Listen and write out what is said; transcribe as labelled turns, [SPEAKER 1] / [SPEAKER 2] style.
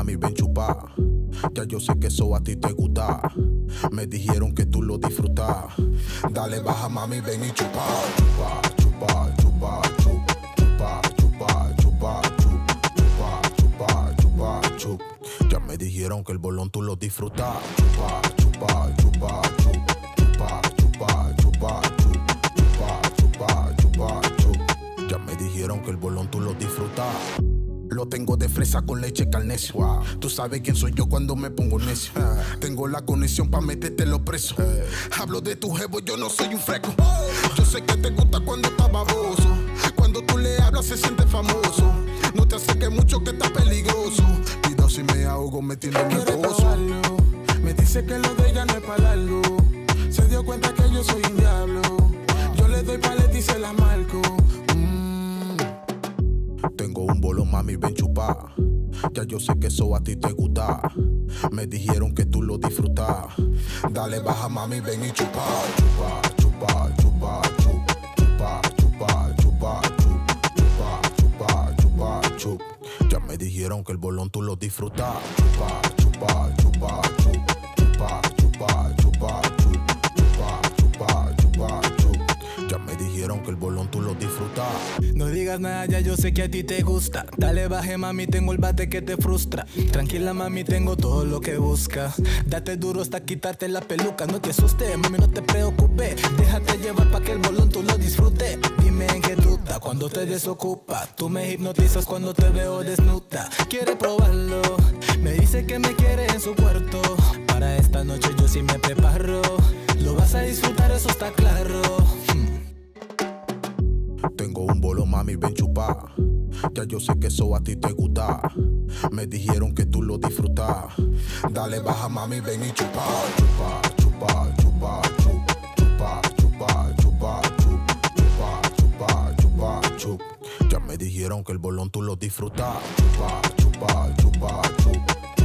[SPEAKER 1] mami, ven chupa. Ya yo sé que eso a ti te gusta. Me dijeron que tú lo disfrutas. Dale, baja, mami, ven y chupa. Chupa, chupa, chupa, chupa, chupa, chupa, chupa, chupa, chupa, chup. Ya me dijeron que el bolón tú lo disfrutas. Chupa, chupa, chupa, chupa, chupa, chupa, chupa, chupa, chupa, chup. Ya me dijeron que el bolón tú lo disfrutas. Lo tengo de fresa con leche carnecio. Wow. Tú sabes quién soy yo cuando me pongo necio. Tengo la conexión pa' meterte los presos. Hablo de tu jevo, yo no soy un freco. Yo sé que te gusta cuando está baboso. Cuando tú le hablas se siente famoso. No te acerques mucho que está peligroso. Cuidado si me ahogo metiéndome en pozo.
[SPEAKER 2] Me dice que lo de ella no es pa' largo. Se dio cuenta que yo soy un diablo. Yo le doy paleta y se la marco.
[SPEAKER 1] Tengo un bolo, mami, ven chupa. Ya yo sé que eso a ti te gusta. Me dijeron que tú lo disfrutas. Dale, baja, mami, ven y chupa. Chupa, chupa, chupa, chupa, chupa, chupa, chupa, chupa, chupa, chup. Ya me dijeron que el bolón tú lo disfrutas. Chupa, chupa, chupa, chupa, chupa, chupa, chupa, chupa, chupa, chup. Ya me dijeron que el bolón tú lo disfrutas.
[SPEAKER 2] No digas nada, ya yo sé que a ti te gusta. Dale, baje, mami, tengo el bate que te frustra. Tranquila, mami, tengo todo lo que busca. Date duro hasta quitarte la peluca. No te asustes, mami, no te preocupes. Déjate llevar pa' que el bolón tú lo disfrutes. Dime en qué duda cuando te desocupa. Tú me hipnotizas cuando te veo desnuda. Quiere probarlo, me dice que me quiere en su cuarto. Para esta noche yo sí me preparo. Lo vas a disfrutar, eso está claro.
[SPEAKER 1] Tengo un bolo, mami, ven chupa. Ya yo sé que eso a ti te gusta. Me dijeron que tú lo disfrutas. Dale, baja, mami, ven y chupa. Chupa, chupa, chupa, chupa, chupa, chupa, chupa, chupa, chupa, chup. Ya me dijeron que el bolón tú lo disfrutas. Chupa, chupa, chupa, chupa.